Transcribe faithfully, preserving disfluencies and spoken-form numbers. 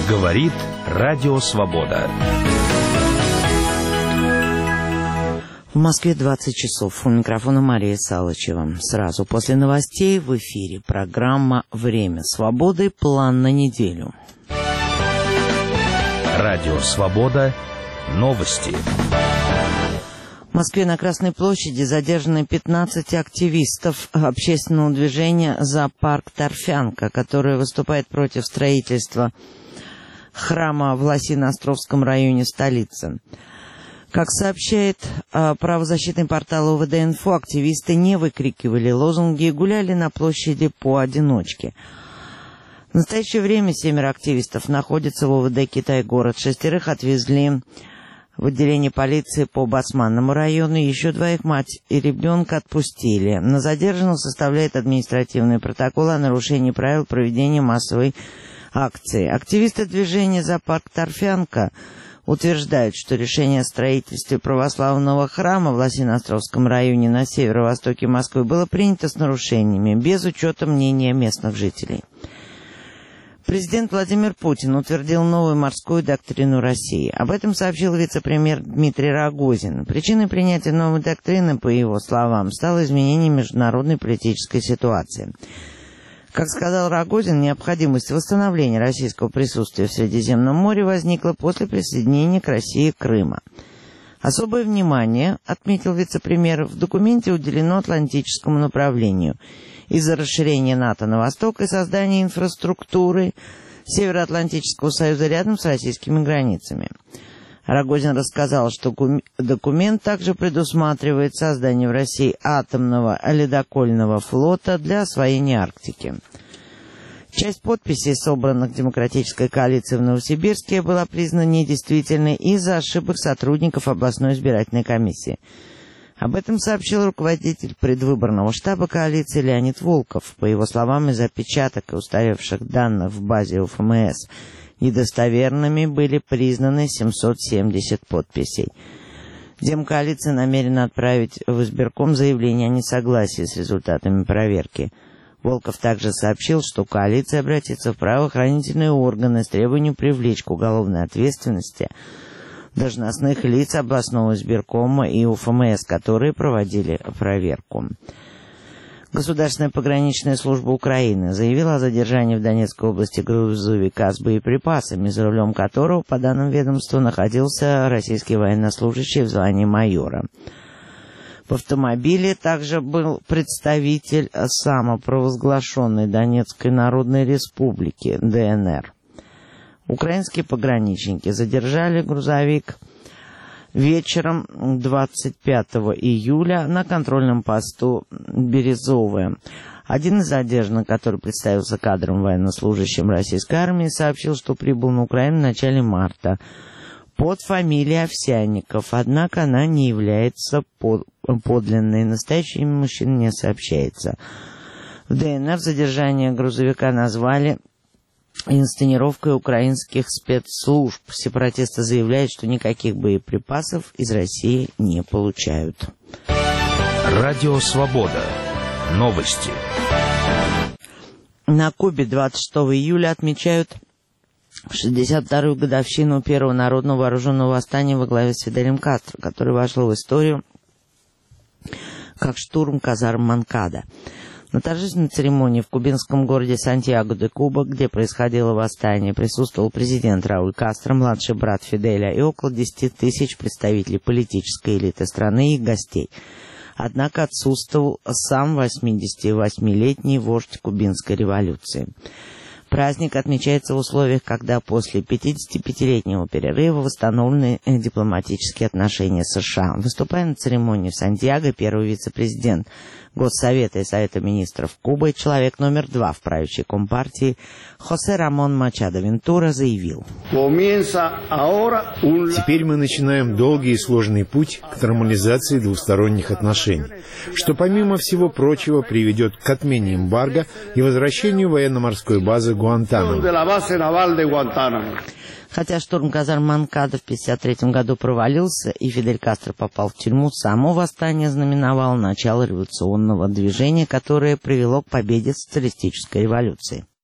Говорит Радио Свобода. В Москве двадцать часов. У микрофона Мария Салычева. Сразу после новостей в эфире программа «Время свободы. План на неделю». Радио Свобода. Новости. В Москве на Красной площади задержаны пятнадцать активистов общественного движения «За парк Торфянка», которое выступает против строительства храма в Лосино-Островском районе столицы. Как сообщает э, правозащитный портал ОВД-Инфо, активисты не выкрикивали лозунги и гуляли на площади поодиночке. В настоящее время семеро активистов находятся в ОВД Китай-город. Шестерых отвезли в отделение полиции по Басманному району. Еще двоих, мать и ребенка, отпустили. На задержанных составляет административный протокол о нарушении правил проведения массовой акции. Активисты движения «За парк Торфянка» утверждают, что решение о строительстве православного храма в Лосино-Островском районе на северо-востоке Москвы было принято с нарушениями, без учета мнения местных жителей. Президент Владимир Путин утвердил новую морскую доктрину России. Об этом сообщил вице-премьер Дмитрий Рогозин. Причиной принятия новой доктрины, по его словам, стало изменение международной политической ситуации. Как сказал Рогозин, необходимость восстановления российского присутствия в Средиземном море возникла после присоединения к России Крыма. Особое внимание, отметил вице-премьер, в документе уделено Атлантическому направлению из-за расширения НАТО на восток и создания инфраструктуры Североатлантического союза рядом с российскими границами. Рогозин рассказал, что документ также предусматривает создание в России атомного ледокольного флота для освоения Арктики. Часть подписей, собранных Демократической коалицией в Новосибирске, была признана недействительной из-за ошибок сотрудников областной избирательной комиссии. Об этом сообщил руководитель предвыборного штаба коалиции Леонид Волков. По его словам, из-за опечаток и устаревших данных в базе УФМС недостоверными были признаны семьсот семьдесят подписей. Демкоалиция намерена отправить в избирком заявление о несогласии с результатами проверки. Волков также сообщил, что коалиция обратится в правоохранительные органы с требованием привлечь к уголовной ответственности должностных лиц областного избиркома и УФМС, которые проводили проверку. Государственная пограничная служба Украины заявила о задержании в Донецкой области грузовика с боеприпасами, за рулем которого, по данным ведомства, находился российский военнослужащий в звании майора. В автомобиле также был представитель самопровозглашенной Донецкой Народной Республики, ДНР. Украинские пограничники задержали грузовик вечером двадцать пятого июля на контрольном посту Березовое. Один из задержанных, который представился кадром военнослужащим российской армии, сообщил, что прибыл на Украину в начале марта под фамилией Овсянников, однако она не является подлинной. Настоящее имя мужчины не сообщается. В ДНР задержание грузовика назвали инсценировкой украинских спецслужб. Сепаратисты заявляют, что никаких боеприпасов из России не получают. Радио Свобода. Новости. На Кубе двадцать шестого июля отмечают шестьдесят вторую годовщину первого народного вооруженного восстания во главе с Фиделем Кастро, которое вошло в историю как штурм казарм Монкада. На торжественной церемонии в кубинском городе Сантьяго-де-Куба, где происходило восстание, присутствовал президент Рауль Кастро, младший брат Фиделя и около десяти тысяч представителей политической элиты страны и гостей. Однако отсутствовал сам восьмидесятивосьмилетний вождь кубинской революции. Праздник отмечается в условиях, когда после пятидесятипятилетнего перерыва восстановлены дипломатические отношения с США. Выступая на церемонии в Сантьяго, первый вице-президент Госсовета и Совета министров Кубы, человек номер два в правящей компартии, Хосе Рамон Мачадо Вентура, заявил: «Теперь мы начинаем долгий и сложный путь к нормализации двусторонних отношений, что, помимо всего прочего, приведет к отмене эмбарго и возвращению военно-морской базы Гуантанамо». Хотя штурм казарм Монкада в тысяча девятьсот пятьдесят третьем году провалился и Фидель Кастро попал в тюрьму, само восстание знаменовало начало революционного движения, которое привело к победе социалистической революции.